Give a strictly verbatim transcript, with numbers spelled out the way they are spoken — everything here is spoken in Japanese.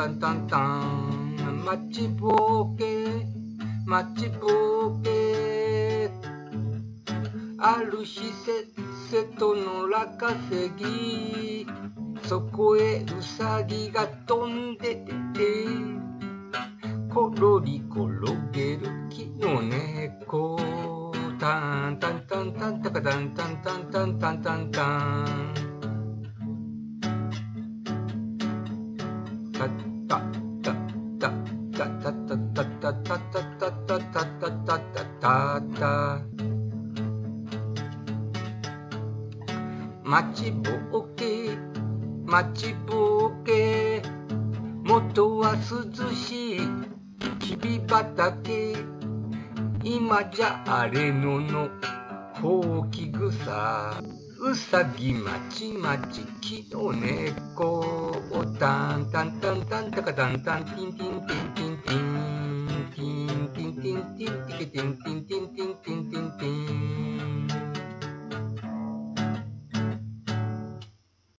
タンタンタン、待ちぼうけ待ちぼうけ、ある日せっせと野良稼ぎ、そこへウサギが飛んでてて、コロリ転げる木の猫、タンタンタンタンタカタンタンタンタンタンタンタン、タッタッタッタッタッタッタッタッタッタッタッタッタッタッタッタッタッタッタ、待ちぼうけ待ちぼうけ、元は涼しいきび畑、今じゃあれののほうき草、うさぎまちまち木の猫、タンタンタンタンタカタンタンティンティンティンティンティンティンティンティンティンティケティンティンティンティンティンティン